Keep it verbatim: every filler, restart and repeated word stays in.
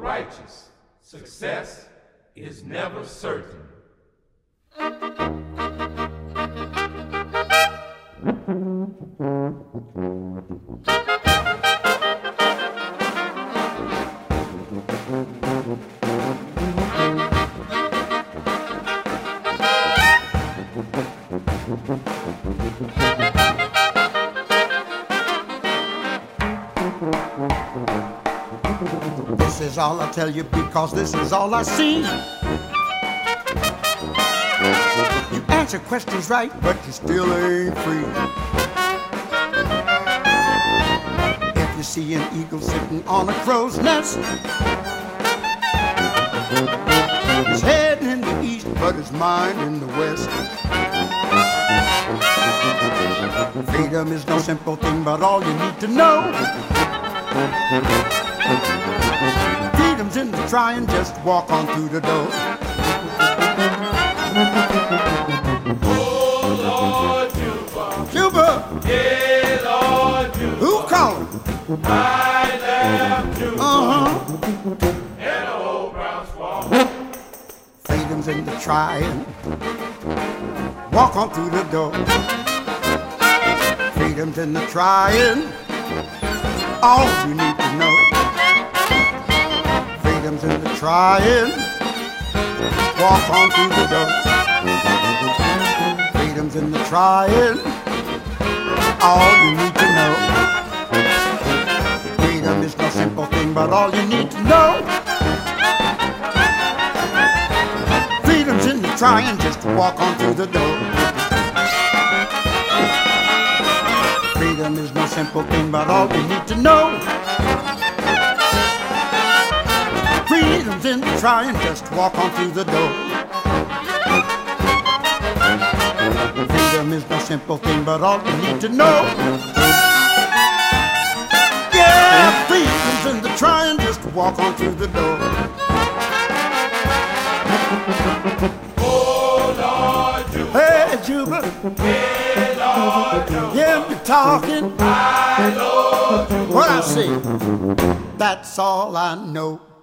righteous, success is never certain. This is all I tell you because this is all I see. You answer questions right, but you still ain't free. If you see an eagle sitting on a crow's nest, his head in the east, but his mind in the west. Freedom is no simple thing, but all you need to know. Freedom's in the trying, just walk on through the door. Oh, Lord Juba. Juba! Yeah, Lord Juba. Who calling? I am Juba. Uh-huh. And the old brown squaw. Freedom's in the trying, walk on through the door. Freedom's in the trying, all you need to know. Freedom's in the trying, walk on through the door. Freedom's in the trying, all you need to know. Freedom is no simple thing, but all you need to know. Freedom's in the trying, just walk on through the door. Freedom is no simple thing, but all you need to know. Freedom's in the trying, just walk on through the door. Freedom is no simple thing, but all you need to know. Yeah, freedom's in the trying, just walk on through the door. Oh, Lord Juba. Hey, Juba, Hey, Lord Juba. hear me talking. I, Lord Juba. What I say, that's all I know.